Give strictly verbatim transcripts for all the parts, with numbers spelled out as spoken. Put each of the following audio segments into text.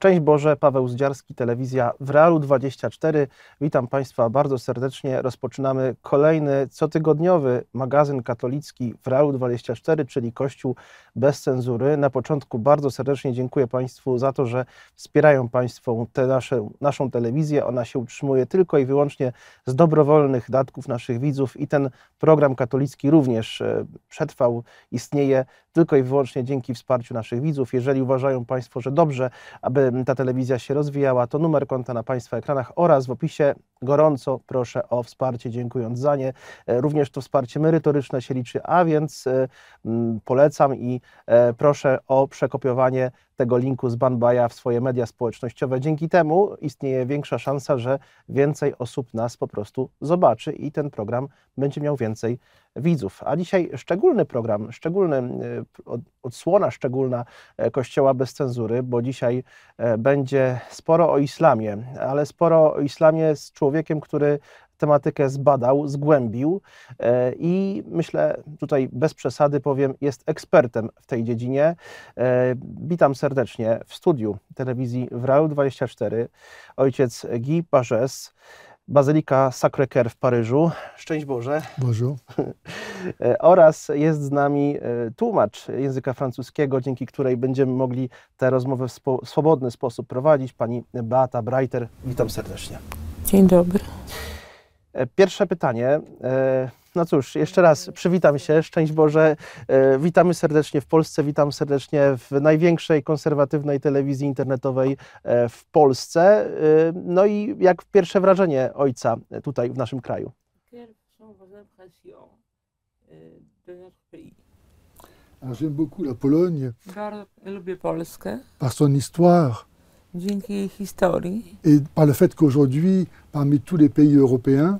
Szczęść Boże, Paweł Zdziarski, telewizja w Realu dwadzieścia cztery. Witam Państwa bardzo serdecznie. Rozpoczynamy kolejny cotygodniowy magazyn katolicki w Realu dwadzieścia cztery, czyli Kościół bez cenzury. Na początku bardzo serdecznie dziękuję Państwu za to, że wspierają Państwo tę nasze, naszą telewizję. Ona się utrzymuje tylko i wyłącznie z dobrowolnych datków naszych widzów i ten program katolicki również przetrwał, istnieje tylko i wyłącznie dzięki wsparciu naszych widzów. Jeżeli uważają Państwo, że dobrze, aby ta telewizja się rozwijała, to numer konta na Państwa ekranach oraz w opisie. Gorąco proszę o wsparcie, dziękując za nie. Również to wsparcie merytoryczne się liczy, a więc polecam i proszę o przekopiowanie tego linku z Banbaja w swoje media społecznościowe. Dzięki temu istnieje większa szansa, że więcej osób nas po prostu zobaczy i ten program będzie miał więcej widzów. A dzisiaj szczególny program, szczególny, odsłona szczególna Kościoła bez cenzury, bo dzisiaj będzie sporo o islamie, ale sporo o islamie z człowiekiem, który tematykę zbadał, zgłębił i myślę, tutaj bez przesady powiem, jest ekspertem w tej dziedzinie. Witam serdecznie w studiu telewizji w Realu dwadzieścia cztery ojciec Guy Pagès, Bazylika Sacré-Cœur w Paryżu. Szczęść Boże. Bonjour. Oraz jest z nami tłumacz języka francuskiego, dzięki której będziemy mogli tę rozmowę w spo, swobodny sposób prowadzić. Pani Beata Breiter. Witam serdecznie. Dzień dobry. Pierwsze pytanie. No cóż, jeszcze raz przywitam się. Szczęść Boże. Witamy serdecznie w Polsce, witam serdecznie w największej konserwatywnej telewizji internetowej w Polsce. No i jak pierwsze wrażenie ojca tutaj w naszym kraju? J'aime beaucoup la Pologne. Bardzo lubię Polskę. Par son histoire. Dzięki jej historii. Et par le fait qu'aujourd'hui, parmi tous les pays européens,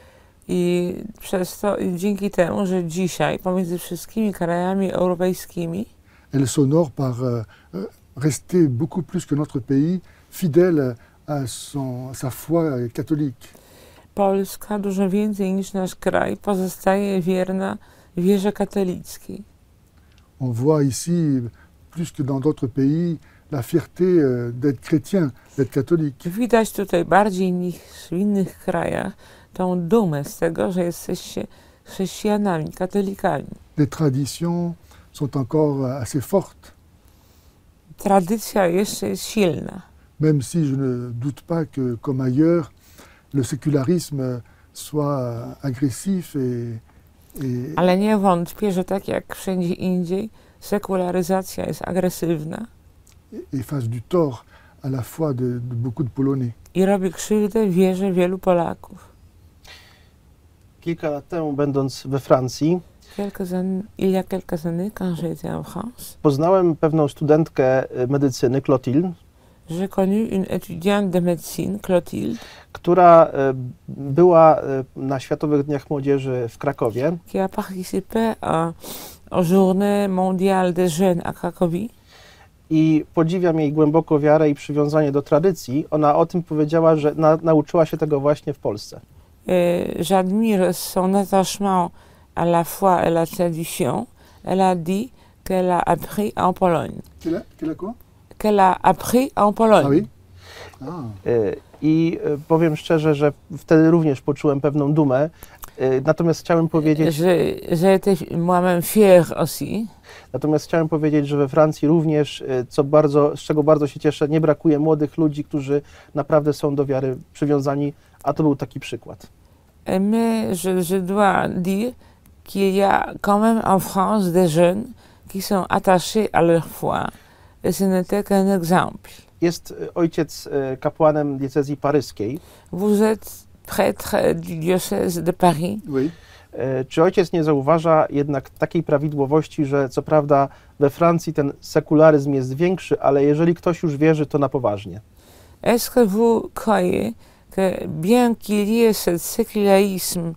I przez to, i dzięki temu, że dzisiaj pomiędzy wszystkimi krajami europejskimi elle s'honore par euh, rester beaucoup plus que notre pays fidèle à, son, à sa foi catholique. Polska dużo więcej niż nasz kraj pozostaje wierna wierze katolickiej. On voit ici, plus que dans d'autres pays, la fierté euh, d'être chrétien, d'être catholique. Widać tutaj bardziej niż w innych krajach tą dumę z tego, że jesteście chrześcijanami, katolikami. Les traditions sont encore assez fortes. Tradycja jeszcze jest silna. Même si je ne doute pas que, comme ailleurs, le sécularisme soit agressif et, et, Ale nie wątpię, że tak jak wszędzie indziej, sekularyzacja jest agresywna et fasse du tort à la foi de, de beaucoup de Polonais. i robi krzywdę wierze wielu Polaków. Kilka lat temu, będąc we Francji, Quelques années, il y a quelques années, quand j'étais en France, poznałem pewną studentkę medycyny, Clotilde, j'ai connu une étudiante de médecine, Clotilde, która była na Światowych Dniach Młodzieży w Krakowie. qui a participé à, aux Journées mondiales des jeunes à Cracovie. I podziwiam jej głęboko wiarę i przywiązanie do tradycji. Ona o tym powiedziała, że na, nauczyła się tego właśnie w Polsce. Et j'admire son attachement à la foi et la tradition. Elle a dit qu'elle a appris en Pologne. Quelle a, quelle a quoi? Qu'elle a appris en Pologne. Ah oui? Ah. I powiem szczerze, że wtedy również poczułem pewną dumę. Natomiast chciałem powiedzieć... J'ai été moi-même fière aussi. Natomiast chciałem powiedzieć, że we Francji również, co bardzo, z czego bardzo się cieszę, nie brakuje młodych ludzi, którzy naprawdę są do wiary przywiązani, a to był taki przykład. Mais je, je dois dire qu'il y a quand même en France des jeunes qui sont attachés à leur foi. Et ce n'était qu'un exemple. Jest ojciec kapłanem diecezji paryskiej. Vous êtes prêtre du diocèse de Paris. Oui. Czy ojciec nie zauważa jednak takiej prawidłowości, że co prawda we Francji ten sekularyzm jest większy, ale jeżeli ktoś już wierzy, to na poważnie? Est-ce que vous croyez que bien qu'il y ait ce sécularisme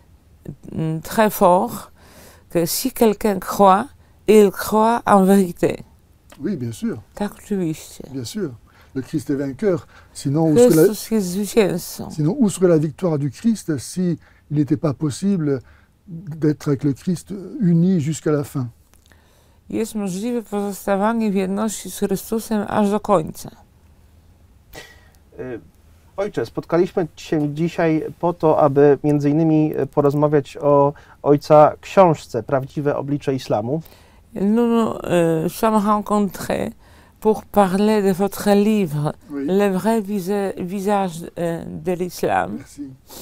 très fort, que si quelqu'un croit, il croit en vérité? Oui, bien sûr. Tak, oczywiście. Bien sûr. Le Christ est vainqueur. Sinon, où serait la, Chrystus jest zwycięzcą. sinon, où serait la victoire du Christ si il n'était pas possible d'être avec le Christ uni jusqu'à la fin? Jest możliwe pozostawanie w jedności z Chrystusem aż do końca. Ojcze, spotkaliśmy się dzisiaj po to, aby między innymi porozmawiać o Ojca książce Prawdziwe oblicze islamu. Nous nous euh, sommes rencontrés pour parler de votre livre, Oui. Le vrai visa- visage euh, de l'islam. Merci.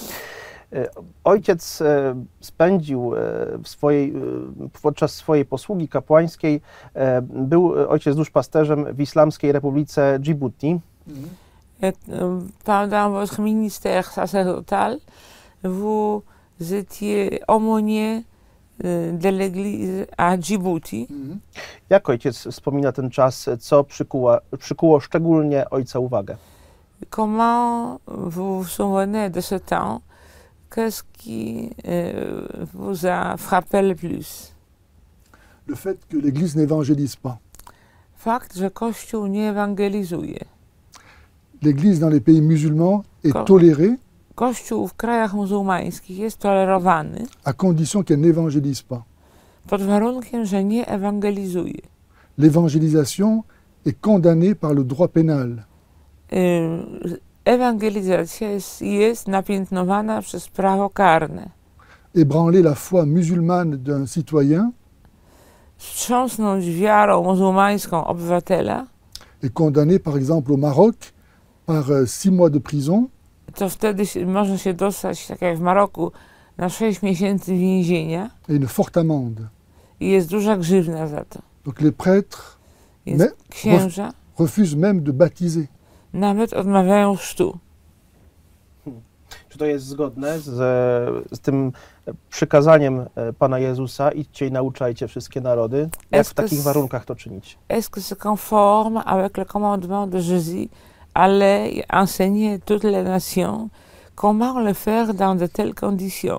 Ojciec e, spędził e, w swojej, e, podczas swojej posługi kapłańskiej, e, był ojciec duszpasterzem w Islamskiej Republice Djibouti. Mhm. Et, euh, pendant votre ministère sacerdotal, vous étiez aumônier euh, de l'église à Djibouti. Mhm. Jak ojciec wspomina ten czas, co przykuła, przykuło szczególnie ojca uwagę? Comment vous vous souvenez de ce temps? Qu'est-ce qui euh, vous a frappé le plus? Le fait que l'Église n'évangélise pas. Fakt, że Kościół nie ewangelizuje. L'Église dans les pays musulmans est Quand- tolérée Kościół w krajach muzułmańskich jest tolerowany à condition qu'elle n'évangélise pas. pod warunkiem, że nie ewangelizuje. L'évangélisation est condamnée par le droit pénal. Y, Ewangelizacja jest, jest napiętnowana przez prawo karne. Ébranler la foi musulmane d'un citoyen Wstrząsnąć wiarą muzułmańską obywatela, est condamné par exemple au Maroc par euh, six mois de prison to wtedy się, można się dostać, tak jak w Maroku, na sześć miesięcy więzienia et une forte amende. i jest duża grzywna za to. Donc les prêtres Więc Mais- księża refusent même de baptiser. nawet odmawiają chrztu. Czy to jest zgodne z, z tym przykazaniem Pana Jezusa: idźcie i nauczajcie wszystkie narody? Jak w Est-ce que takich c- warunkach to czynić? Est-ce que c'est conforme avec le commandement de Jésus, aller enseigner toutes les nations? Comment le faire dans de telles conditions?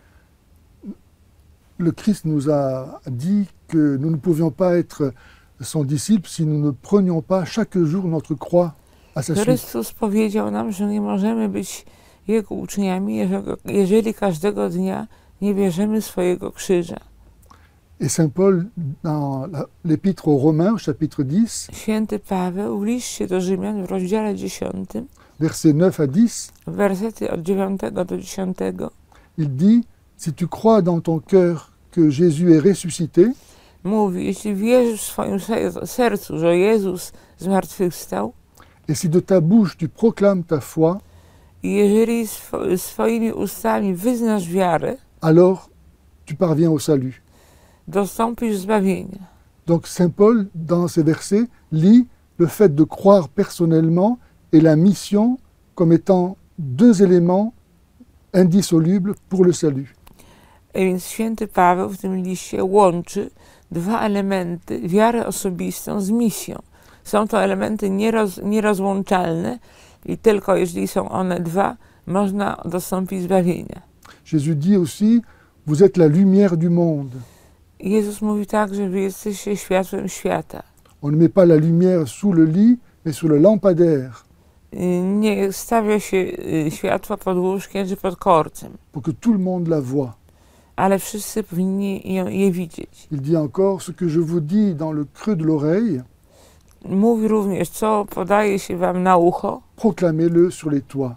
Le Christ nous a dit que nous ne pouvions pas être son disciple si nous ne prenions pas chaque jour notre croix à sa suite. Chrystus powiedział nam, że nie możemy być Jego uczniami, jeżeli, jeżeli każdego dnia nie bierzemy swojego krzyża. Et Saint Paul, dans la- l'épître aux Romains, au chapitre dix, Święty Paweł w liście do Rzymian w rozdziale dziesiątym, versets neuf à dix, wersety od dziewiątego do dziesiątego, il dit, si tu crois dans ton cœur que Jésus est ressuscité, mówi, jeśli wierzysz w swoim ser- sercu, że Jezus zmartwychwstał, et si de ta bouche tu proclames ta foi, i jeżeli swo- swoimi ustami wyznasz wiarę, alors tu parviens au salut. dostąpisz zbawienia. Donc Saint Paul, dans ces versets, lit le fait de croire personnellement et la mission comme étant deux éléments indissolubles pour le salut. A więc święty Paweł w tym liście łączy dwa elementy, wiarę osobistą z misją. Są to elementy nieroz, nierozłączalne i tylko jeżeli są one dwa, można dostąpić zbawienia. Jésus dit aussi, vous êtes la lumière du monde. Jezus mówi tak, że wy jesteście światłem świata. On ne met pas la lumière sous le lit, mais sous le lampadaire, Y, Nie stawia się y, światła pod łóżkiem czy pod korcem, pour que tout le monde la voie. ale wszyscy powinni ją, je widzieć. Il dit encore, ce que je vous dis dans le creux de l'oreille, Mówi również, co podaje się wam na ucho, proclamez-le sur les toits,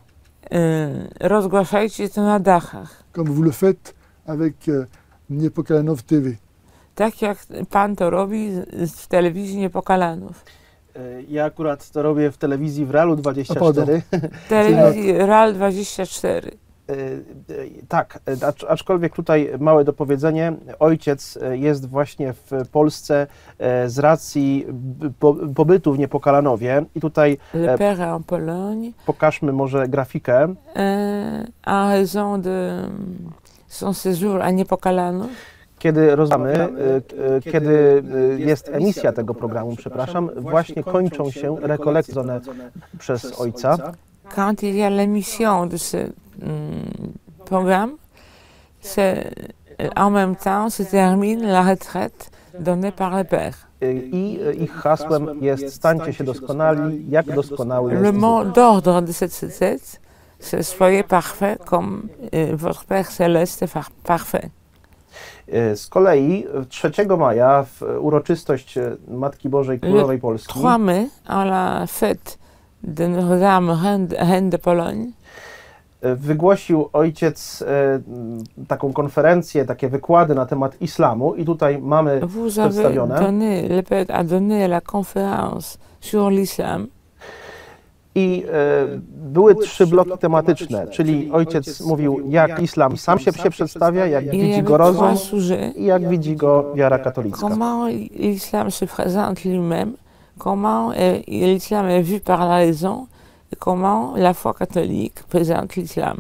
y, rozgłaszajcie to na dachach. comme vous le faites avec euh, Niepokalanov T V. Tak jak pan to robi z- w telewizji Niepokalanów. Ja akurat to robię w telewizji w Realu dwadzieścia cztery. Telewizji RAL dwadzieścia cztery. E, e, Tak, e, acz- aczkolwiek tutaj małe dopowiedzenie. Ojciec e, jest właśnie w Polsce e, z racji b- po, pobytu w Niepokalanowie. I tutaj Le E, père est en Pologne, pokażmy może grafikę. euh, en raison de son séjour à Niepokalanów. Kiedy rozmawiamy, e, e, kiedy e, jest emisja tego programu, przepraszam, właśnie kończą się rekolekcje przez ojca. Quand il y a l'émission de ce hum, programme, c'est en même temps se termine la retraite donnée par le père. E, I e, ich hasłem jest: stańcie się doskonali, jak doskonały Le jest mot Bóg. d'ordre de cette retraite, c'est soyez parfait comme euh, votre Père céleste est par- parfait. E, Z kolei trzeciego maja w uroczystość Matki Bożej Królowej Polski trois mai, à la fête de Notre-Dame, Reine de, Reine de Pologne. Wygłosił ojciec e, taką konferencję, takie wykłady na temat islamu i tutaj mamy Vous avez przedstawione. donné, le Père a donné la conférence sur l'islam. I e, były trzy bloki tematyczne, czyli ojciec mówił, jak islam sam się, się przedstawia, jak Il y widzi avait go rozum trois sujets. i jak widzi go wiara katolicka. Comment l'islam se présente lui-même, comment est- l'islam est vu par la raison et comment la foi catholique présente l'islam.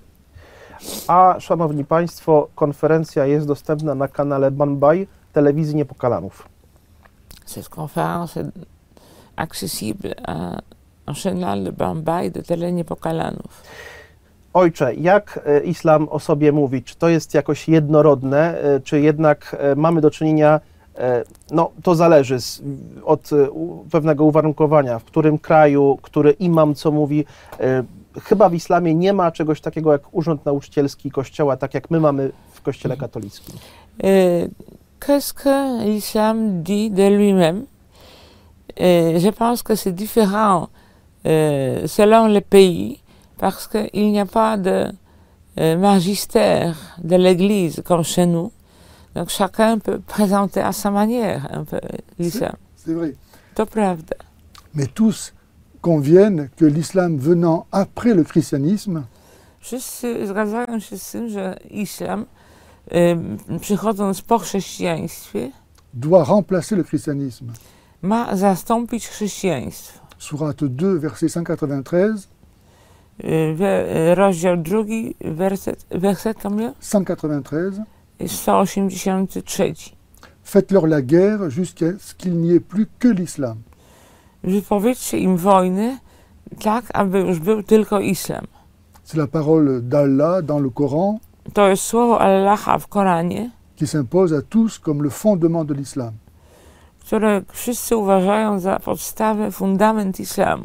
A szanowni państwo, konferencja jest dostępna na kanale Banbaj telewizji Niepokalanów. Cette conférence est accessible à un canal de Bambay de Télé Niepokalanów. Ojcze, jak e, islam o sobie mówi? Czy to jest jakoś jednorodne, e, czy jednak e, mamy do czynienia, e, no to zależy z, od e, u, pewnego uwarunkowania, w którym kraju, który imam co mówi. E, chyba w islamie nie ma czegoś takiego jak urząd nauczycielski kościoła, tak jak my mamy w kościele katolickim. Euh, Qu'est-ce que l'islam dit de lui-même? Euh, je pense que c'est différent euh, selon le pays, parce qu'il n'y a pas de euh, magistère de l'Église comme chez nous. Donc chacun peut présenter à sa manière un peu l'islam. C'est vrai. To prawda. Mais tous conviennent que l'islam venant après le christianisme Wszyscy zgadzają się z tym, że islam, y, przychodząc po chrześcijaństwie, doit remplacer le christianisme. ma zastąpić chrześcijaństwo. Sourate deux, verset cent quatre-vingt-treize, Y, we- Rozdział drugi, werset, werset combien? cent quatre-vingt-treize. sto osiemdziesiąty trzeci. Faites-leur la guerre jusqu'à ce qu'il n'y ait plus que l'islam. Wypowiedzcie im wojny, tak aby już był tylko islam. C'est la parole d'Allah dans le Coran To jest słowo Allaha w Koranie, qui s'impose à tous comme le fondement de l'islam. które wszyscy uważają za podstawę, fundament islamu.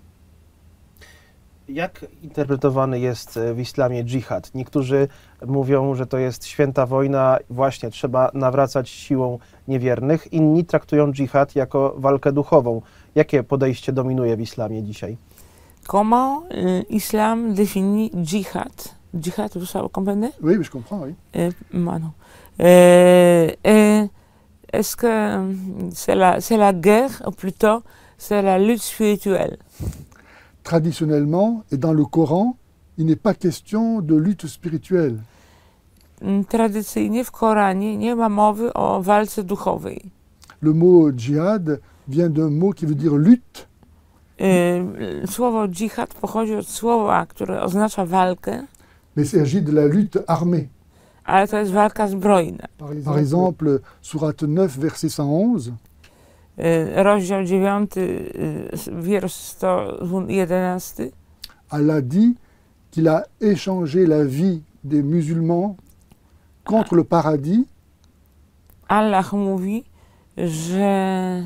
Jak interpretowany jest w islamie dżihad? Niektórzy mówią, że to jest święta wojna, właśnie trzeba nawracać siłą niewiernych. Inni traktują dżihad jako walkę duchową. Jakie podejście dominuje w islamie dzisiaj? Comment euh, l'islam définit djihad? Djihad, vous savez, comprenez? Oui, mais je comprends, oui. Euh, moi non. Euh, et est-ce que euh, c'est la, c'est la guerre, ou plutôt c'est la lutte spirituelle? Traditionnellement, et dans le Coran, il n'est pas question de lutte spirituelle. Mm, Tradycyjnie w Koranie nie ma mowy o walce duchowej. Le mot djihad vient d'un mot qui veut dire lutte, Y, Słowo dżihad pochodzi od słowa, które oznacza walkę, mais il s'agit de la lutte armée. ale to jest walka zbrojna. Par exemple, Sourate neuf, verset cent onze, Y, Rozdział dziewiąty, y, wiersz sto jedenasty. Allah dit qu'il a échangé la vie des musulmans contre le paradis Allah mówi, że...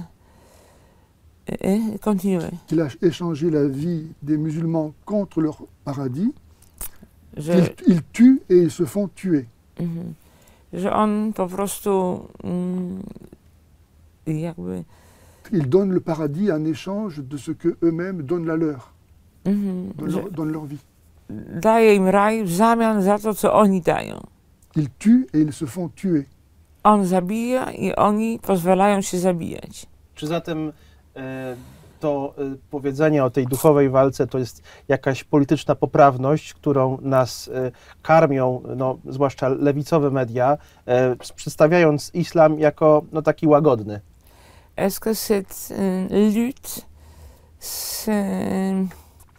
Y, Kontynuuj. qu'il a échangé la vie des musulmans contre leur paradis, Że, qu'ils ils tuent et ils se font tuer. mhm, że on po prostu mm, jakby Ils donnent le paradis en échange de ce que eux-mêmes donnent la leur, mhm, donnent że leur, donnent leur vie. daje im raj w zamian za to, co oni dają. Ils tuent et ils se font tuer. On zabija i oni pozwalają się zabijać. Czy zatem e, to e, powiedzenie o tej duchowej walce to jest jakaś polityczna poprawność, którą nas e, karmią, no, zwłaszcza lewicowe media, e, przedstawiając islam jako no, taki łagodny? Est-ce que cette euh, lutte, c'est...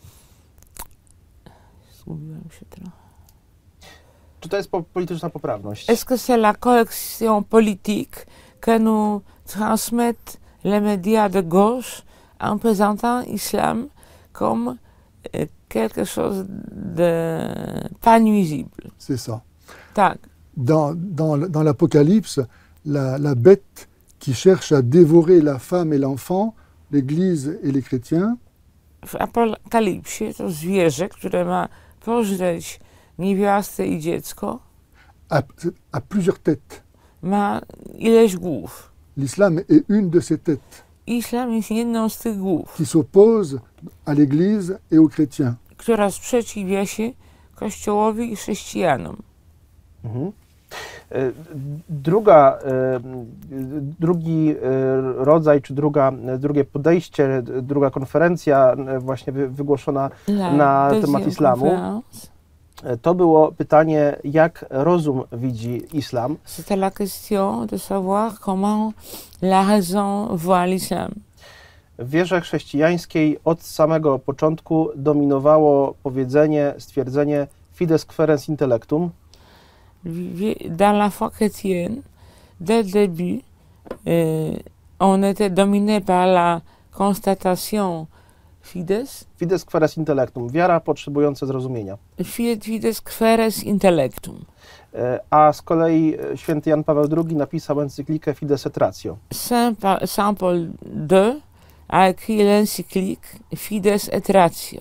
Zgubiłam się trochę. Czy to jest po, polityczna poprawność? Est-ce que c'est la correction politique que nous transmettent les médias de gauche en présentant l'islam comme euh, quelque chose de pas nuisible? C'est ça. Tak. Dans, dans, dans l'Apocalypse, la, la bête qui cherche à dévorer la femme et l'enfant, l'Église et les chrétiens, W Apokalipsie to zwierzę, które ma pożreć niewiastę i dziecko, a, a plusieurs têtes. ma ileś głów. L'islam est une de ces têtes. Islam jest jedną z tych głów, qui s'oppose à l'Église et aux chrétiens. która sprzeciwia się Kościołowi i chrześcijanom. Mhm. E, Druga, e, drugi e, rodzaj, czy druga, drugie podejście, druga konferencja e, właśnie wy- wygłoszona La na deuxième temat islamu, conférence, e, to było pytanie, jak rozum widzi islam. c'était la question de savoir comment la raison voit l'islam. W wierze chrześcijańskiej od samego początku dominowało powiedzenie, stwierdzenie fides querens intellectum. Dans la foi chrétienne, dès le début, euh, on était dominé par la constatation fides, Fides querens intellectum, wiara potrzebująca zrozumienia. fides querens intellectum. E, A z kolei święty Jan Paweł drugi napisał encyklikę Fides et Ratio. Saint, Pa- Saint Paul deux a écrit l'encyclique Fides et Ratio.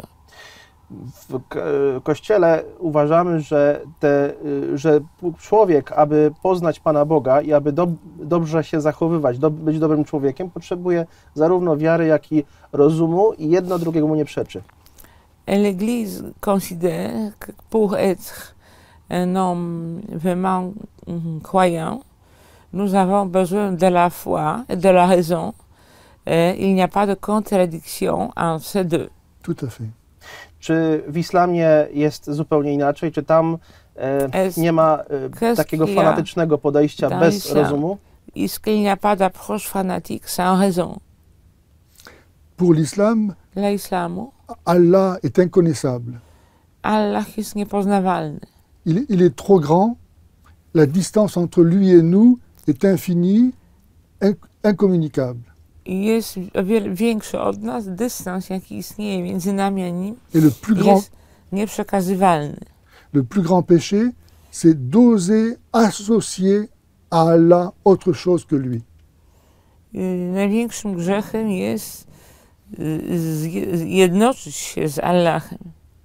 W k- Kościele uważamy, że, te, y, że człowiek, aby poznać Pana Boga i aby do, dobrze się zachowywać, do, być dobrym człowiekiem, potrzebuje zarówno wiary, jak i rozumu i jedno drugiemu mu nie przeczy. Et l'Église considère que pour être un homme vraiment mm, croyant, nous avons besoin de la foi et de la raison. Et il n'y a pas de contradiction entre ces deux. Tout à fait. Czy w islamie jest zupełnie inaczej? Czy tam e, Est- nie ma e, qu'est-ce takiego qu'il y a fanatycznego podejścia dans bez l'islam? rozumu? Est-ce qu'il n'y a pas d'approche fanatique sans raison? Pour l'islam, Dla islamu Allah est inconnaissable. Allah jest niepoznawalny. Il, il est trop grand. La distance entre lui et nous est infinie, inc- incommunicable. Jest o wiele większy od nas, dystans jaki istnieje między nami a nim Et le plus grand, jest nieprzekazywalny. le plus grand péché, c'est d'oser associer à Allah autre chose que lui. Y, Największym grzechem jest y, zje- zjednoczyć się z Allahem.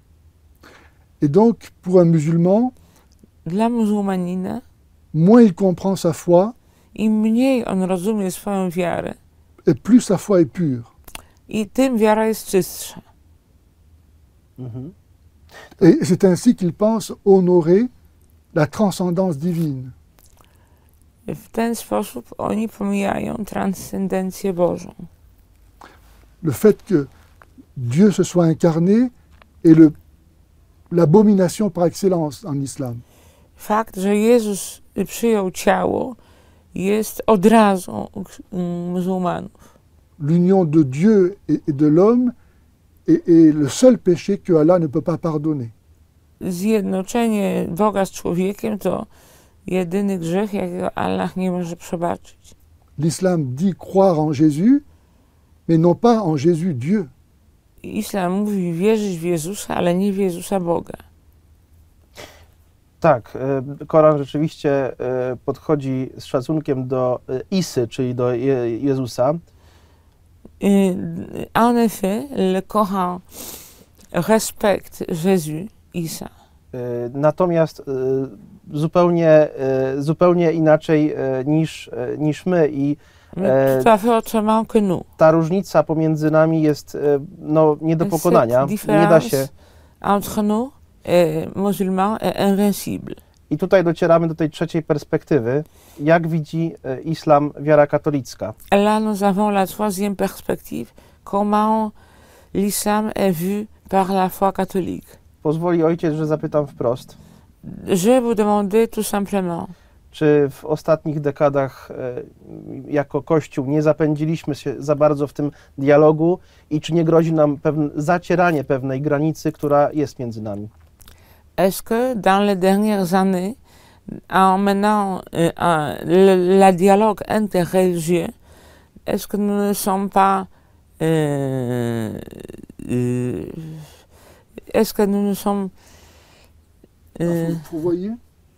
Et donc, pour un musulman, Dla muzułmanina moins il comprend sa foi, im mniej on rozumie swoją wiarę, et plus sa foi est pure. i tym wiara jest czystsza. Mhm. Et c'est ainsi qu'il pense honorer la transcendance divine. W ten sposób oni pomijają transcendencję Bożą. Le fait que Dieu se soit incarné est le- l'abomination par excellence en islam. Fakt, że Jezus przyjął ciało, jest odrazą mm, muzułmanów. L'union de Dieu et, et de l'homme est, est le seul péché que Allah ne peut pas pardonner. Zjednoczenie Boga z człowiekiem to jedyny grzech, jakiego Allah nie może przebaczyć. L'islam dit croire en Jésus, mais non pas en Jésus Dieu. Islam mówi wierzyć w Jezusa, ale nie w Jezusa Boga. Tak, e, Koran rzeczywiście e, podchodzi z szacunkiem do e, Isy, czyli do Je- Jezusa. Et, en effet, le Coran respecte Jésus, Isa. E, Natomiast e, zupełnie, e, zupełnie inaczej e, niż, e, niż my i Mais Euh, tout à fait autrement que nous. ta różnica pomiędzy nami jest e, no, nie do pokonania, Cette nie da différence się. entre nous et musulmans est invincible. I tutaj docieramy do tej trzeciej perspektywy, jak widzi e, islam wiara katolicka. Et là, nous avons la troisième perspective, comment l'islam est vu par la foi catholique. Pozwoli ojciec, że zapytam wprost, Je vais vous demander tout simplement, czy w ostatnich dekadach e, jako Kościół nie zapędziliśmy się za bardzo w tym dialogu i czy nie grozi nam pewne zacieranie pewnej granicy, która jest między nami? est-ce que dans les dernières années, en menant euh, un- le, la dialogue interreligieux, est-ce que nous ne sommes pas... euh, euh, est-ce que nous ne sommes... euh, Vous, vous voyez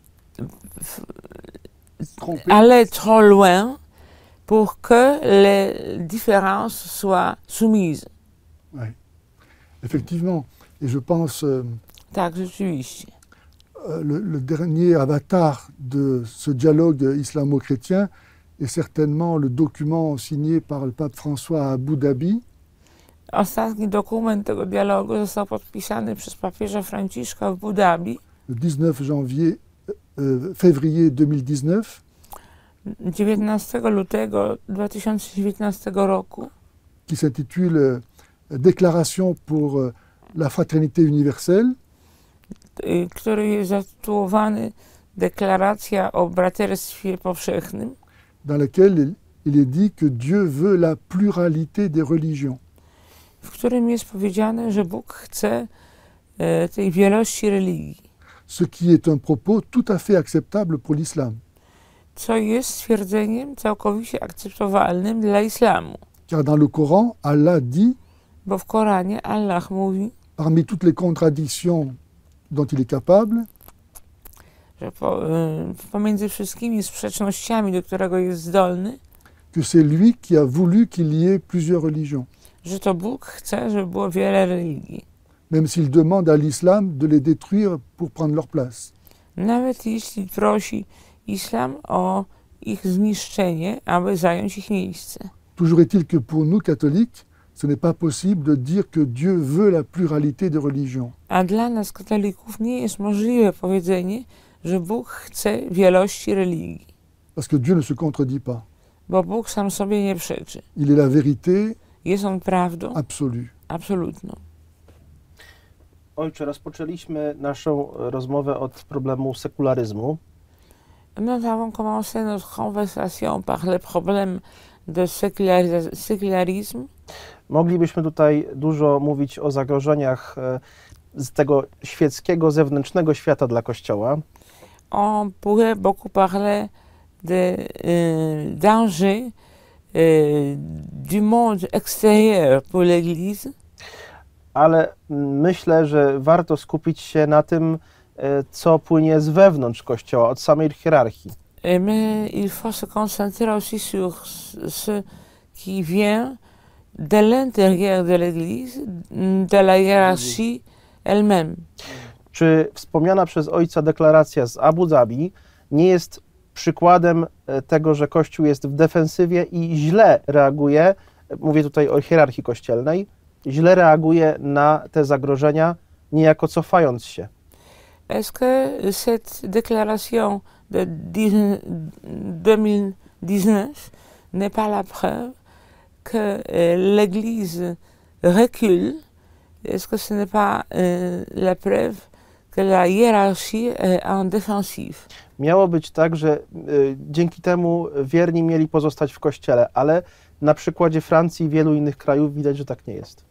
Trompé. aller trop loin pour que les différences soient soumises? Effectivement. Et je pense euh, Tak, rzeczywiście. euh, le, le dernier avatar de ce dialogue islamo-chrétien et certainement le document signé par le pape François à Abu Dhabi, Ostatni dokument tego dialogu został podpisany przez papieża Franciszka w Abu Dhabi le dix-neuf janvier, euh, février deux mille dix-neuf, dziewiętnastego lutego dwa tysiące dziewiętnastego roku, qui s'intitule euh, Déclaration pour euh, la fraternité universelle, y, który jest zatytułowany Deklaracja o braterstwie powszechnym, dans laquelle il, il est dit que Dieu veut la pluralité des religions. w którym jest powiedziane, że Bóg chce e, tej wielości religii, Ce qui est un propos tout à fait acceptable pour l'islam. co jest stwierdzeniem całkowicie akceptowalnym dla islamu. Car dans le Coran, Allah dit, Bo w Koranie Allah mówi, parmi toutes les contradictions dont il est capable, że po, y, pomiędzy wszystkimi sprzecznościami, do którego jest zdolny, que c'est lui qui a voulu qu'il y ait plusieurs religions, że to Bóg chce, żeby było wiele religii. même s'il demande à l'islam de les détruire pour prendre leur place. Nawet jeśli prosi islam o ich zniszczenie, aby zająć ich miejsce. Toujours est-il que pour nous catholiques, ce n'est pas possible de dire que Dieu veut la pluralité des religions. A dla nas, katolików, nie jest możliwe powiedzenie, że Bóg chce wielości religii. Parce que Dieu ne se contredit pas. Bo Bóg sam sobie nie przeczy. Il est la vérité Jest On prawdą absolue. absolutną. Ojcze, rozpoczęliśmy naszą rozmowę od problemu sekularyzmu. Nous avons commencé notre conversation par le problème de sécularis- sécularisme. Moglibyśmy tutaj dużo mówić o zagrożeniach e, z tego świeckiego, zewnętrznego świata dla Kościoła. On pourrait beaucoup parler des euh, dangers euh, du monde extérieur pour l'Église, Ale myślę, że warto skupić się na tym, e, co płynie z wewnątrz Kościoła, od samej hierarchii. Et mais il faut se concentrer aussi sur ce qui vient de l'intérieur de l'Église, de la hiérarchie elle-même. Czy wspomniana przez Ojca deklaracja z Abu Dhabi nie jest przykładem e, tego, że Kościół jest w defensywie i źle reaguje, mówię tutaj o hierarchii kościelnej, źle reaguje na te zagrożenia, niejako cofając się? Est-ce que cette déclaration de deux mille dix-neuf n'est pas la preuve que euh, l'Église recule? Est-ce que ce n'est pas euh, la preuve que la hiérarchie est en défensive? Miało być tak, że y, dzięki temu wierni mieli pozostać w Kościele, ale na przykładzie Francji i wielu innych krajów widać, że tak nie jest.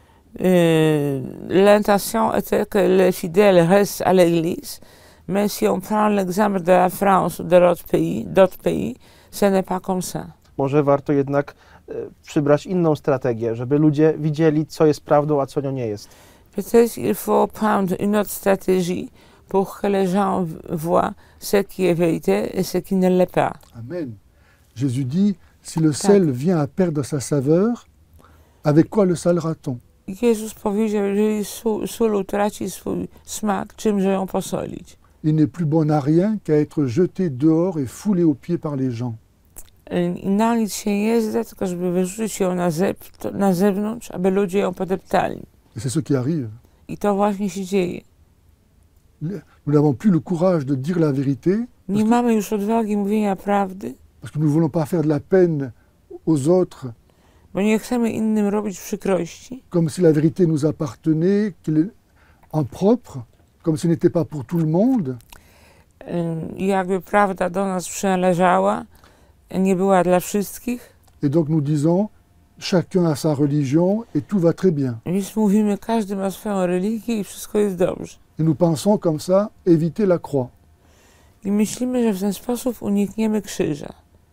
Euh, L'intention était que les fidèles restent à l'Église, mais si on prend l'exemple de la France ou de d'autres pays, d'autres pays, ce n'est pas comme ça. Może warto jednak y, przybrać inną strategię, żeby ludzie widzieli, co jest prawdą, a co nią nie jest. Peut-être il faut prendre une autre stratégie pour que les gens voient ce qui est vérité et ce qui ne l'est pas. Amen. Jésus dit, si le sel vient à perdre sa saveur, avec quoi le salera-t-on? Jezus powiedział, jeżeli sól, sól utraci swój smak, czymże ją posolić? Il n'est plus bon à rien qu'à être jeté dehors et foulé aux pieds par les gens. I na nic się nie zda, tylko żeby wyrzucić ją na, zep- na zewnątrz, aby ludzie ją podeptali. Et c'est ce qui arrive. I to właśnie się dzieje. Nous n'avons plus le courage de dire la vérité Nie mamy już odwagi mówienia prawdy, parce que nous ne voulons pas faire de la peine aux autres bo nie chcemy innym robić przykrości, comme si la vérité nous appartenait, qu'elle est en propre, comme si elle n'était pas pour tout le monde. Ym, i jakby prawda do nas przynależała, nie była dla wszystkich. Et donc nous disons, chacun a sa religion et tout va très bien. Więc mówimy, każdy ma swoją religię i wszystko jest dobrze. Et nous pensons comme ça éviter la croix. I myślimy, że w ten sposób unikniemy krzyża.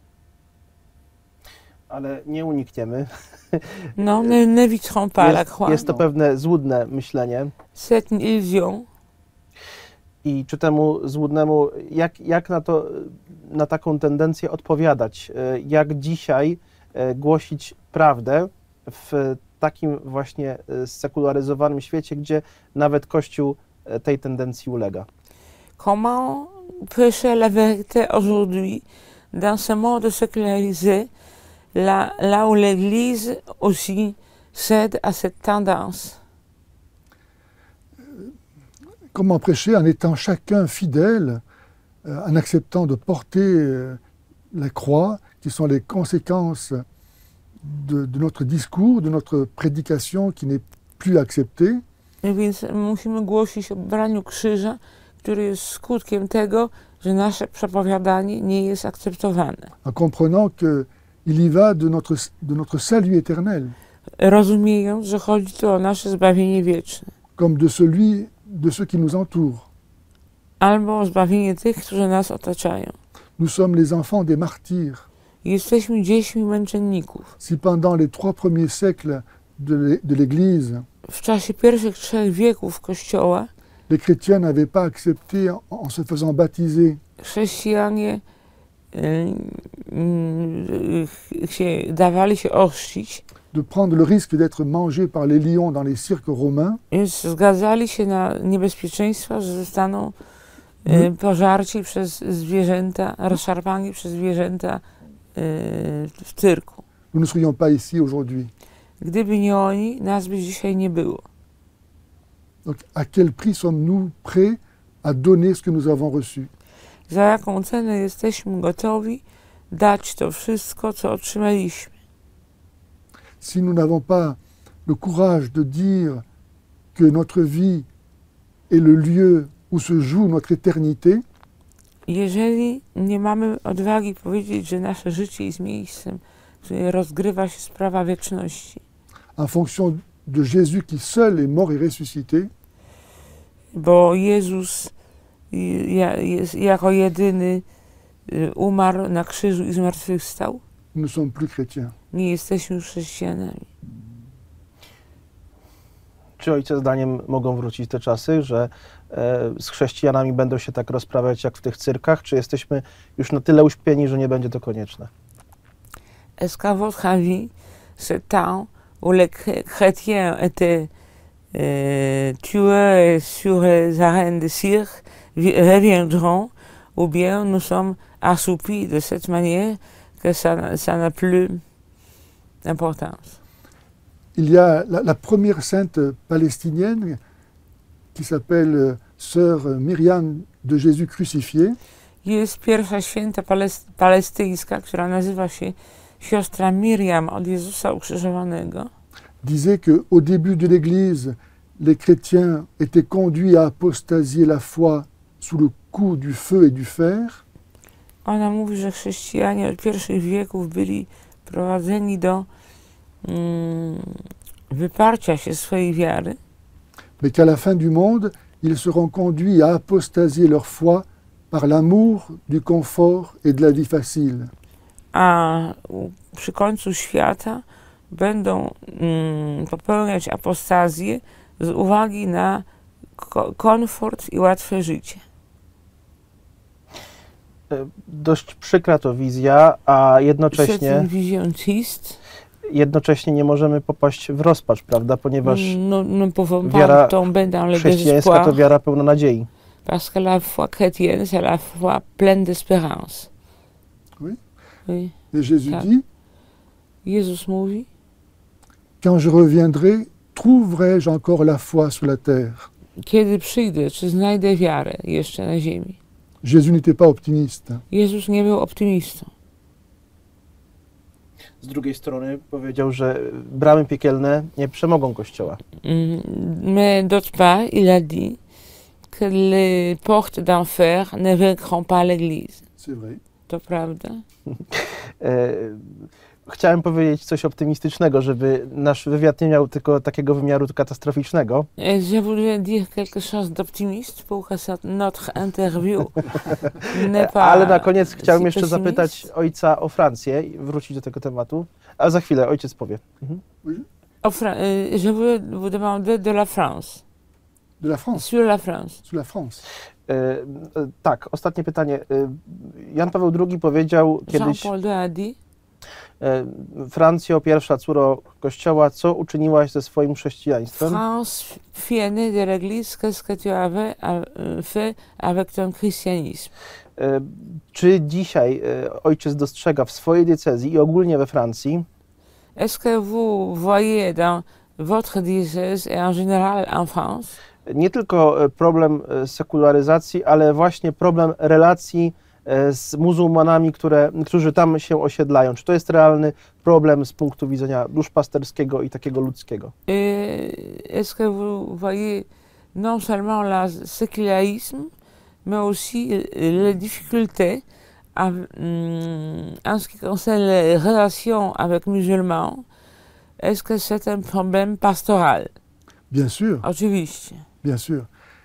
Ale nie unikniemy. No, ne, n'éviterons pas la Jest, croix. jest to pewne złudne myślenie. C'est une illusion. I czy temu złudnemu, jak, jak na, to, na taką tendencję odpowiadać? E, Jak dzisiaj e, głosić prawdę w takim właśnie e, sekularyzowanym świecie, gdzie nawet Kościół e, tej tendencji ulega? Comment prêcher la vérité aujourd'hui dans ce monde sécularisé, là, là où l'Église aussi cède à cette tendance. Comment prêcher en étant chacun fidèle, euh, en acceptant de porter euh, la croix, qui sont les conséquences de, de notre discours, de notre prédication qui n'est plus acceptée. Więc musimy głosić o braniu krzyża, który jest skutkiem tego, że nasze przepowiadanie nie jest akceptowane. En comprenant qu'il y va de notre, de notre salut éternel, Rozumiejąc, że chodzi tu o nasze zbawienie wieczne, comme de celui de ceux qui nous entourent. albo o zbawienie tych, którzy nas otaczają. Nous sommes les enfants des martyrs. Jesteśmy dziećmi męczenników. Si pendant les trois premiers siècles de l'É- de l'Église, W czasie pierwszych trzech wieków Kościoła les chrétiens n'avaient pas accepté, en, en se faisant baptiser, chrześcijanie y, y, się, dawali się ochrzcić, de prendre le risque d'être mangés par les lions dans les cirques romains, więc zgadzali się na niebezpieczeństwa, że zostaną y, Mhm. pożarci przez zwierzęta, rozszarpani przez zwierzęta y, w cyrku. nous ne serions pas ici aujourd'hui. Gdyby nie oni, nas by dzisiaj nie było. Donc, à quel prix sommes-nous prêts à donner ce que nous avons reçu? Za jaką cenę jesteśmy gotowi dać to wszystko, co otrzymaliśmy? Si nous n'avons pas le courage de dire que notre vie est le lieu où se joue notre éternité, Jeżeli nie mamy odwagi powiedzieć, że nasze życie jest miejscem, gdzie rozgrywa się sprawa wieczności, en fonction de Jésus qui seul est mort et ressuscité, bo Jezus i- ja- jest, jako jedyny y, umarł na krzyżu i zmartwychwstał, nous ne sommes plus chrétiens. nie jesteśmy już chrześcijanami. Czy ojcze zdaniem mogą wrócić te czasy, że e, z chrześcijanami będą się tak rozprawiać jak w tych cyrkach, czy jesteśmy już na tyle uśpieni, że nie będzie to konieczne? Est-ce qu'à votre avis, ce temps où les chré- chrétiens étaient euh, tués sur les arènes de cirque vi- reviendront, ou bien nous sommes assoupis de cette manière que ça, n'a- ça n'a plus d'importance? Il y a la, la première sainte palestinienne qui s'appelle euh, sœur Myriam de Jésus crucifié, Jest pierwsza święta palest- palestyńska, która nazywa się siostra Miriam od Jezusa ukrzyżowanego. disait qu'au début de l'Église, les chrétiens étaient conduits à apostasier la foi sous le coup du feu et du fer, Ona mówi, że chrześcijanie od pierwszych wieków byli prowadzeni do mm, wyparcia się swojej wiary, mais qu'à la fin du monde, ils seront conduits à apostasier leur foi par l'amour du confort et de la vie facile. a u- przy końcu świata będą mm, popełniać apostazję z uwagi na ko- komfort i łatwe życie. E, Dość przykra to wizja, a C'est jednocześnie, une vision triste. jednocześnie nie możemy popaść w rozpacz, prawda? Ponieważ Nous ne pouvons wiara pas tomber dans le chrześcijańska to désespoir wiara pełna nadziei. parce que la foi chrétienne, c'est la foi pleine d'espérance. Oui. Oui. Et Jésus Ah. dit, Jezus mówi, quand je reviendrai, trouverai-je encore la foi sur la terre? kiedy przyjdę, czy znajdę wiarę jeszcze na ziemi? Jésus n'était pas optimiste. Jezus nie był optymistą. Z drugiej strony powiedział, że bramy piekielne nie przemogą Kościoła. Mm, Mais d'autre part, il a dit que les portes d'enfer ne vaincront pas l'Église. C'est vrai. To prawda? E, Chciałem powiedzieć coś optymistycznego, żeby nasz wywiad nie miał tylko takiego wymiaru katastroficznego. Et je voudrais dire quelque chose d'optimiste pour que cette- notre interview n'est pas Ale na koniec chciałem si jeszcze pessimiste. zapytać ojca o Francję i wrócić do tego tematu. A za chwilę ojciec powie. Mhm. Au Fra- euh, je veux vous demander de la France, De la France, sur la France. sur la France. E, e, tak, ostatnie pytanie. E, Jan Paweł drugi powiedział kiedyś, Jean-Paul deux a dit, e, Francjo, pierwsza córo Kościoła, co uczyniłaś ze swoim chrześcijaństwem? France, fille aînée de l'Église, qu'est-ce que tu avais euh, fait avec ton christianisme? E, Czy dzisiaj e, ojciec dostrzega w swojej diecezji i ogólnie we Francji, Est-ce que vous voyez dans votre diocèse et en général en France nie tylko e, problem e, sekularyzacji, ale właśnie problem relacji e, z muzułmanami, które, którzy tam się osiedlają? Czy to jest realny problem z punktu widzenia duszpasterskiego i takiego ludzkiego? et est-ce que vous voyez non seulement le sécularisme, mais aussi euh, les difficultés à, hum, en ce qui concerne les relations avec musulmans? Est-ce que c'est un problème pastoral? Bien sûr, Oczywiście. bien sûr.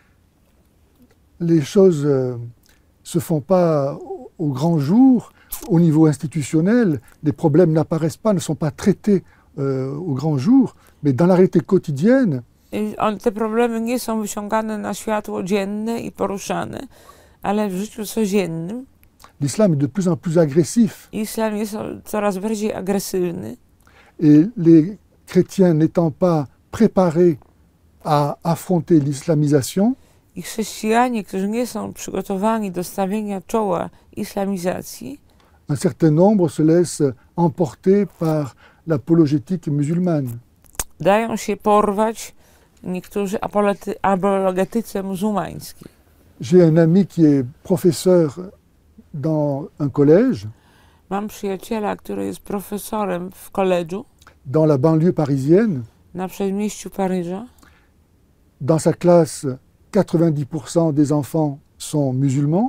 Les choses ne se font pas au, au grand jour, au niveau institutionnel. Les problèmes n'apparaissent pas, ne sont pas traités euh, au grand jour, mais dans la réalité quotidienne, I on, te problemy nie są wyciągane na światło dzienne i poruszane, ale w życiu codziennym l'islam est de plus en plus agressif. islam jest o- coraz bardziej agresywny Et les chrétiens n'étant pas préparés à affronter l'islamisation, i chrześcijanie, którzy nie są przygotowani do stawienia czoła islamizacji, un certain nombre se laissent emporter par l'apologétique musulmane. dają się porwać niektórzy apolety, apologetyce muzułmańskiej. J'ai un ami qui est professeur dans un collège, Mam przyjaciela, który jest profesorem w koledżu dans la banlieue parisienne. na przedmieściu Paryża. Dans sa classe, quatre-vingt-dix pour cent des enfants sont musulmans,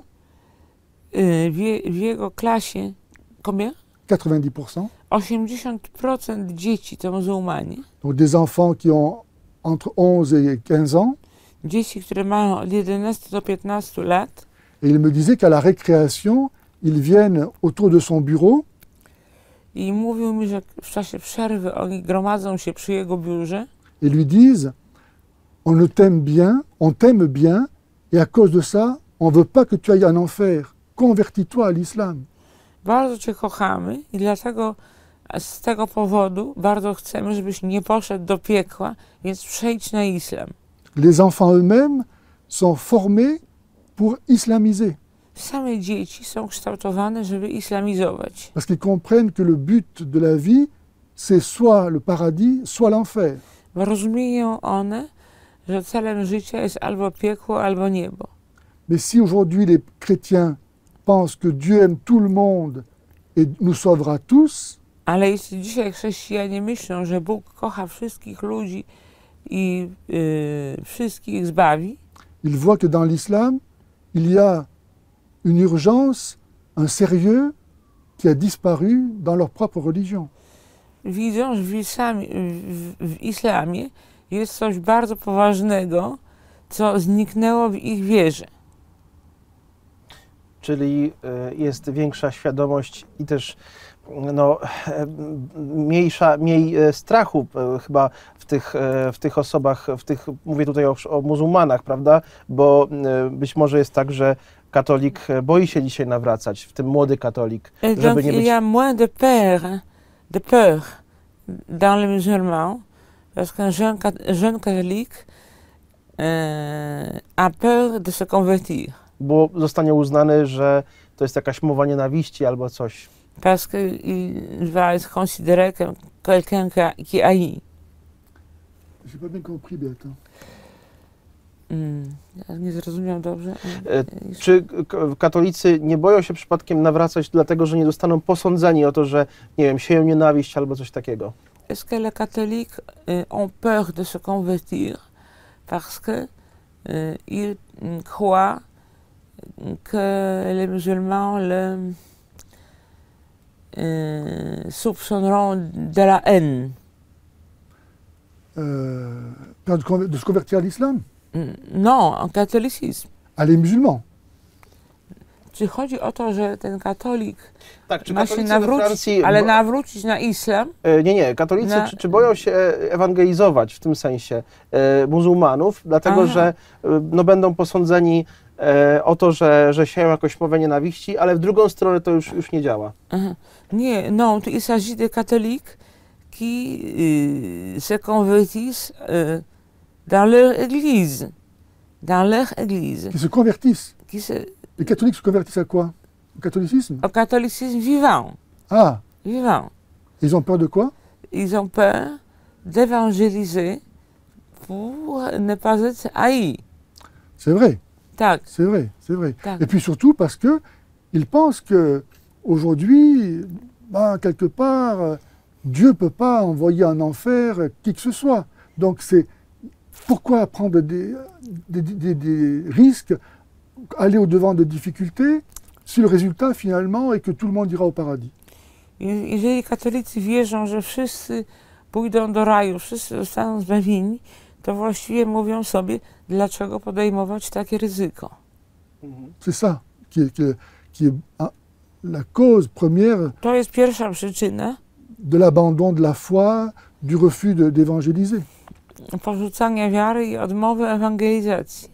Y, W, je- w jego klasie combien? quatre-vingt-dix pour cent. osiemdziesiąt procent dzieci to muzułmanie. Donc des enfants qui ont entre onze et quinze ans. Dzieci, które mają od jedenastu do piętnastu lat. Et il me disait qu'à la récréation, ils viennent autour de son bureau I mówił mi, że w czasie przerwy oni gromadzą się przy jego biurze et lui disent on ne t'aime bien, on t'aime bien, et à cause de ça, on ne veut pas que tu ailles en enfer. Convertis-toi à l'islam. bardzo cię kochamy i dlatego z tego powodu bardzo chcemy, żebyś nie poszedł do piekła, więc przejdź na islam. Les enfants eux-mêmes sont formés pour islamiser, Same dzieci są kształtowane, żeby islamizować, parce qu'ils comprennent que le but de la vie, c'est soit le paradis, soit l'enfer. bo rozumieją one, że celem życia jest albo piekło, albo niebo. Mais si aujourd'hui les chrétiens pensent que Dieu aime tout le monde et nous sauvera tous, Ale jeśli dzisiaj chrześcijanie myślą, że Bóg kocha wszystkich ludzi i yy, wszystkich zbawi, ils voient que dans l'islam, il y a une urgence, un sérieux qui a disparu dans leur propre religion. widzą, że w islamie, w, w islamie jest coś bardzo poważnego, co zniknęło w ich wierze. Czyli e, jest większa świadomość i też no, e, mniejsza, mniej e, strachu e, chyba w tych, e, w tych osobach, w tych, mówię tutaj o, o muzułmanach, prawda? Bo e, być może jest tak, że katolik e, boi się dzisiaj nawracać, w tym młody katolik, Et żeby donc nie il być... y a moins de peur, hein, de peur dans les musulmans, parce qu'un jeune, cat- jeune catholique euh, a peur de se convertir. bo zostanie uznany, że to jest jakaś mowa nienawiści albo coś. Parce qu'il va être considéré comme quelqu'un qui, a- qui haït. J'ai pas bien compris, Beata. Mm, ja nie zrozumiał dobrze. E, Czy k- katolicy nie boją się przypadkiem nawracać dlatego, że nie zostaną posądzeni o to, że, nie wiem, sieją nienawiść albo coś takiego? Est-ce que les catholiques euh, ont peur de se convertir parce que euh, ils mm, croient que les musulmans le euh, soupçonneront de la haine? Euh, peur de, conver- de se convertir à l'islam, Mm, Non, en catholicisme. à les musulmans. Czy chodzi o to, że ten katolik Tak, czy ma się katolicy we nawrócić, Francji... ale bo- nawrócić na islam? E, Nie, nie, katolicy Na- czy, czy boją się ewangelizować w tym sensie e, muzułmanów, dlatego Aha. że e, no, będą posądzeni e, o to, że, że sieją jakąś mowę nienawiści, ale w drugą stronę to już, już nie działa. Uh-huh. Nie, non, il s'agit des catholiques qui euh, se convertissent euh, dans leur église. Dans leur église. Qui se convertissent. Qui se, Et Les catholiques se convertissent à quoi? Au catholicisme? au catholicisme vivant. Ah, Vivant. ils ont peur de quoi? Ils ont peur d'évangéliser pour ne pas être haïs. C'est vrai, Tak, c'est vrai, c'est vrai. tak. Et puis surtout parce que ils pensent que aujourd'hui, ben, quelque part, euh, Dieu ne peut pas envoyer en enfer euh, qui que ce soit. Donc c'est pourquoi prendre des, des, des- des risques, aller au-devant de difficultés, si le résultat finalement est que tout le monde ira au paradis. Je- Jeżeli katolicy wierzą, że wszyscy pójdą do raju, wszyscy zostaną zbawieni, to właściwie mówią sobie, dlaczego podejmować takie ryzyko. C'est ça qui est, qui est- qui est, ah, la cause première To jest pierwsza przyczyna de l'abandon de la foi, du refus de- d'évangéliser. porzucania wiary i odmowy ewangelizacji.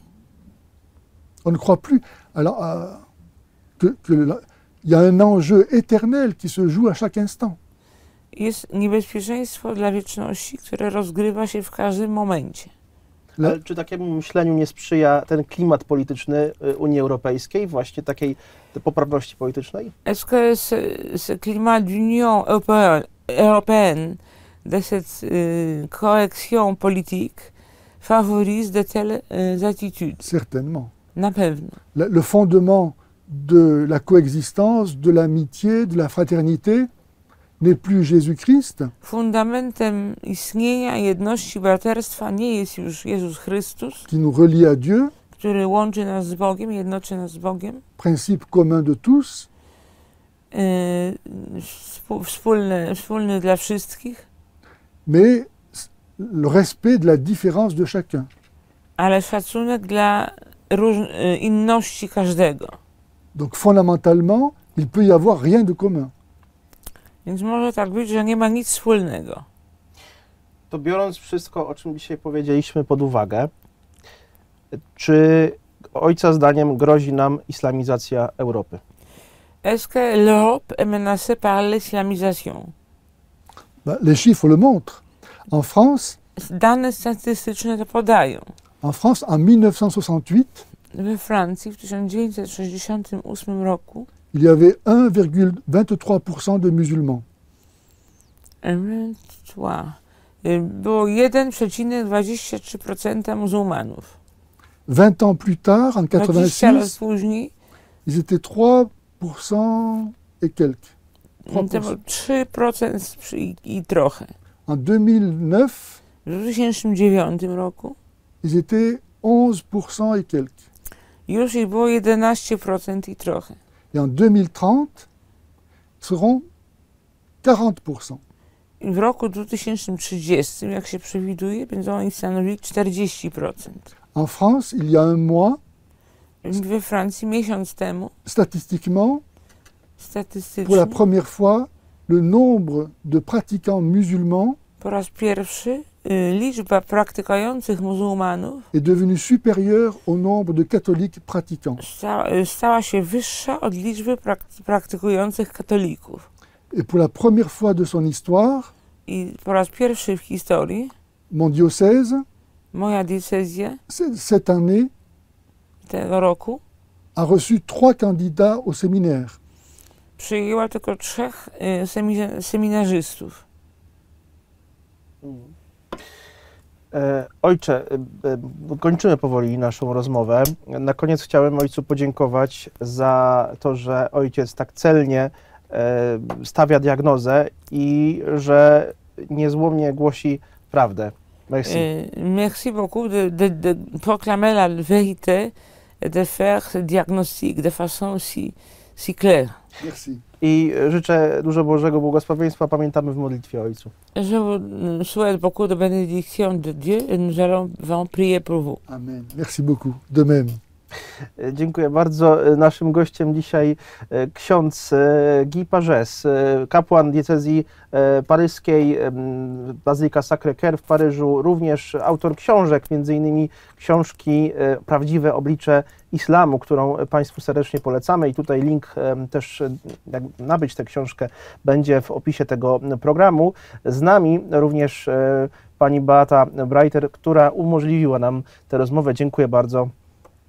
On ne croit plus alors, à- que, que la- il y a un enjeu éternel qui se joue à chaque instant. Jest niebezpieczeństwo dla wieczności, które rozgrywa się w każdym momencie. La- Ale czy takiemu myśleniu nie sprzyja ten klimat polityczny y, Unii Europejskiej, właśnie takiej poprawności politycznej? Est-ce que ce, ce climat d'union européenne, européenne, de cette euh, coalition politique, favorise de telles euh, attitudes? Certainement. Na pewno. Le, le fondement de la coexistence, de l'amitié, de la fraternité n'est plus Jésus-Christ, Fundamentem istnienia jedności braterstwa nie jest już Jezus Chrystus, qui nous relie à Dieu, który łączy nas z Bogiem, jednoczy nas z Bogiem, principe commun de tous, yy, współ- wspólny, wspólny dla wszystkich, mais le respect de la différence de chacun. ale szacunek dla róż, yy, inności każdego. Donc fondamentalement, il peut y avoir rien de commun. Więc może tak być, że nie ma nic wspólnego. To biorąc wszystko, o czym dzisiaj powiedzieliśmy pod uwagę, czy ojca zdaniem grozi nam islamizacja Europy? Est-ce que l'Europe est menacée par l'islamisation? Ben, les chiffres le montrent. En France, Dane statystyczne to podają. en France, en mille neuf cent soixante-huit, We Francji w tysiąc dziewięćset sześćdziesiątym ósmym roku il y avait un virgule vingt-trois pour cent de musulmans. ewentualnie, y, było jeden przecinek dwadzieścia trzy procent muzułmanów. vingt ans plus tard, en dwadzieścia lat quatre-vingt-six, później ils étaient trois pour cent et quelques. to było trzy procent i, i trochę. En deux mille neuf, W dwa tysiące dziewiątym roku ils étaient onze pour cent et quelques. już ich było jedenaście procent i trochę. Et en deux mille trente, ils seront quarante pour cent. I w roku dwa tysiące trzydziestym, jak się przewiduje, będą oni stanowić czterdzieści procent. En France, il y a un mois, We Francji miesiąc temu statistiquement, pour la statystycznie première fois, le nombre de pratiquants musulmans po raz pierwszy y, liczba praktykujących muzułmanów est devenue supérieure au nombre de catholiques pratiquants. stała, y, stała się wyższa od liczby prak praktykujących katolików. Et pour la première fois de son histoire, I po raz pierwszy w historii mon diocèse, moja diecezja c- cette année, tego roku a reçu trois candidats au séminaire. przyjęła tylko trzech y, semina seminarzystów. E, Ojcze, e, e, kończymy powoli naszą rozmowę. Na koniec chciałem ojcu podziękować za to, że ojciec tak celnie e, stawia diagnozę i że niezłomnie głosi prawdę. Merci. Y, merci beaucoup de, de, de proclamer la vérité et de faire ce diagnostic de façon si, si claire. Merci. I życzę dużo Bożego błogosławieństwa. Pamiętamy w modlitwie ojcu. Je vous souhaite beaucoup de bénédictions de Dieu et nous allons allons prier pour vous. Amen. Merci beaucoup. De même. E, Dziękuję bardzo. E, Naszym gościem dzisiaj e, ksiądz e, Guy Pagès, e, kapłan diecezji e, paryskiej, em, Bazylika Sacré-Cœur w Paryżu, również autor książek, między innymi książki e, Prawdziwe oblicze islamu, którą Państwu serdecznie polecamy i tutaj link em, też, e, jak nabyć tę książkę, będzie w opisie tego programu. Z nami również e, pani Beata Breiter, która umożliwiła nam tę rozmowę. Dziękuję bardzo.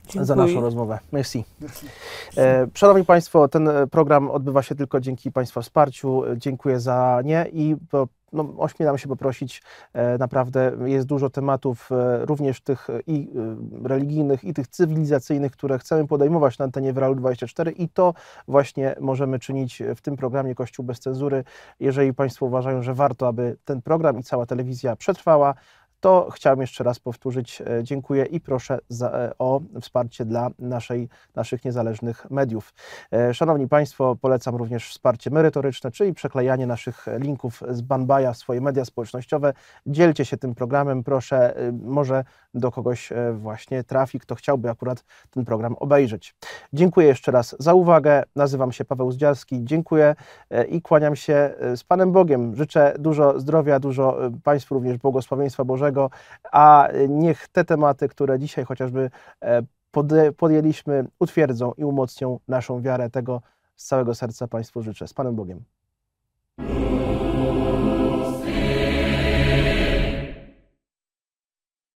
za naszą rozmowę. Merci. E, Szanowni Państwo, ten program odbywa się tylko dzięki Państwa wsparciu. Dziękuję za nie i po, no, ośmielam się poprosić, e, naprawdę jest dużo tematów, e, również tych i e, religijnych, i tych cywilizacyjnych, które chcemy podejmować na antenie Wyralu dwadzieścia cztery i to właśnie możemy czynić w tym programie Kościół bez cenzury. Jeżeli Państwo uważają, że warto, aby ten program i cała telewizja przetrwała, to chciałem jeszcze raz powtórzyć, e, dziękuję i proszę za, e, o wsparcie dla naszej, naszych niezależnych mediów. E, Szanowni Państwo, polecam również wsparcie merytoryczne, czyli przeklejanie naszych linków z Banbaja w swoje media społecznościowe. Dzielcie się tym programem, proszę, e, może do kogoś e, właśnie trafi, kto chciałby akurat ten program obejrzeć. Dziękuję jeszcze raz za uwagę, nazywam się Paweł Zdziarski, dziękuję e, i kłaniam się e, z Panem Bogiem. Życzę dużo zdrowia, dużo e, Państwu również błogosławieństwa Bożego, a niech te tematy, które dzisiaj chociażby podjęliśmy, utwierdzą i umocnią naszą wiarę. Tego z całego serca Państwu życzę. Z Panem Bogiem.